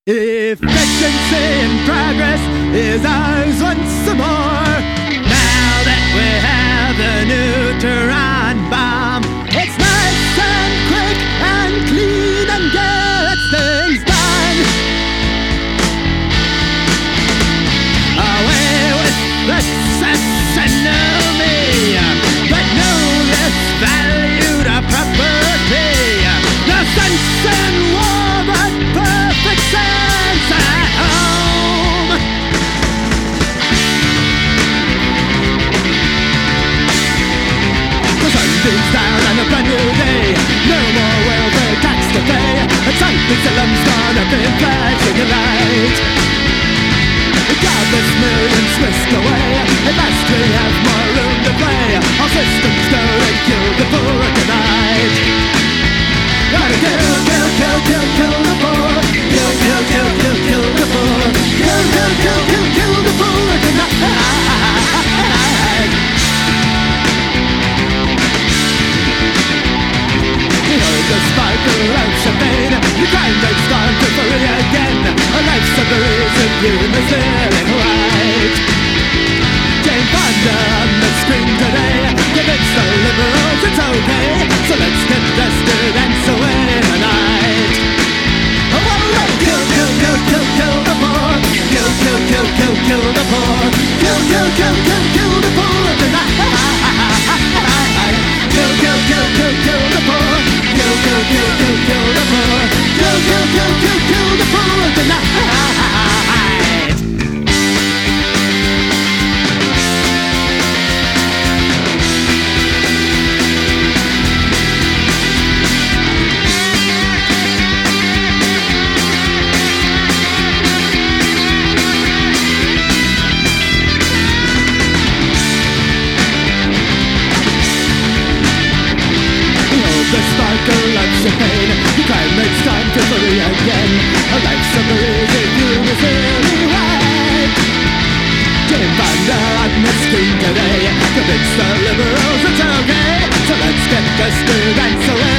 Efficiency and progress is ours once more. Now that we have the neutron bomb, it's nice and quick and clean and gets things done. Away with the sesame, but no less valued a property. The sense in war, but perfect sense at home. The sun beams down on a brand new day. No more welfare tax to pay. A trumpet alarm's gonna be flashing a light. Godless millions whisked away. At last we have more room to play. Our systems go and kill the poor tonight. Gotta kill, kill, kill, kill, kill the poor. Kill, kill, kill, kill, kill the poor. Kill, kill, kill, kill, kill the poor tonight. We heard the sparkle of champagne. The crime rate's gone to free again. A life's a reason you must live in right. Jane Fonda on the screen today. Convince the liberals it's okay. So let's get dusted and so in the night. Oh, kill, kill, kill, kill, kill the poor. Kill, kill, kill, kill, kill the poor. Kill, kill, kill, kill, kill the poor tonight. Kill, kill, kill, kill, kill the poor. Kill, kill, kill, kill, kill the poor. Kill, kill, kill, kill, kill the poor tonight. The sparkle of champagne. The crime rate's time to free again. A life's a breathing you is really right. Jane Fonda on the screen today. Convince the liberals it's okay. So let's get dusted and so